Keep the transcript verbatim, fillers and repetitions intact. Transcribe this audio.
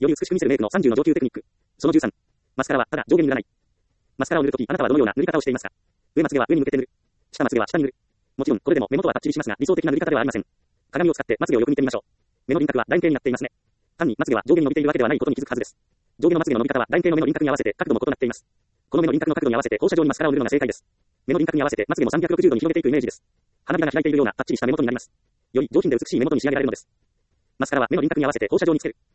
より美しく見せるメイクのさんじゅうの上級テクニック。そのじゅうさん。マスカラはただ上下に塗らない。マスカラを塗るとき、あなたはどのような塗り方をしていますか？上まつげは上に向けて塗る。下まつげは下に塗る。もちろん、これでも目元はパッチリしますが、理想的な塗り方ではありません。鏡を使ってまつげをよく見てみましょう。目の輪郭は楕円形になっていますね。単にまつげは上下に伸びているわけではないことに気づくはずです。上下のまつげの伸び方は楕円形の目の輪郭に合わせて角度も異なっています。この目の輪郭の角度に合わせて放射状にマスカラを塗るのが正解です。目の輪郭に合わせてまつげもさんびゃくろくじゅうどに広げていくイメージです。花びらが開いているようなパッチリした目元になります。より上品で美しい目元に仕上げられるのです。マスカラは目の輪郭に合わせて放射状につける。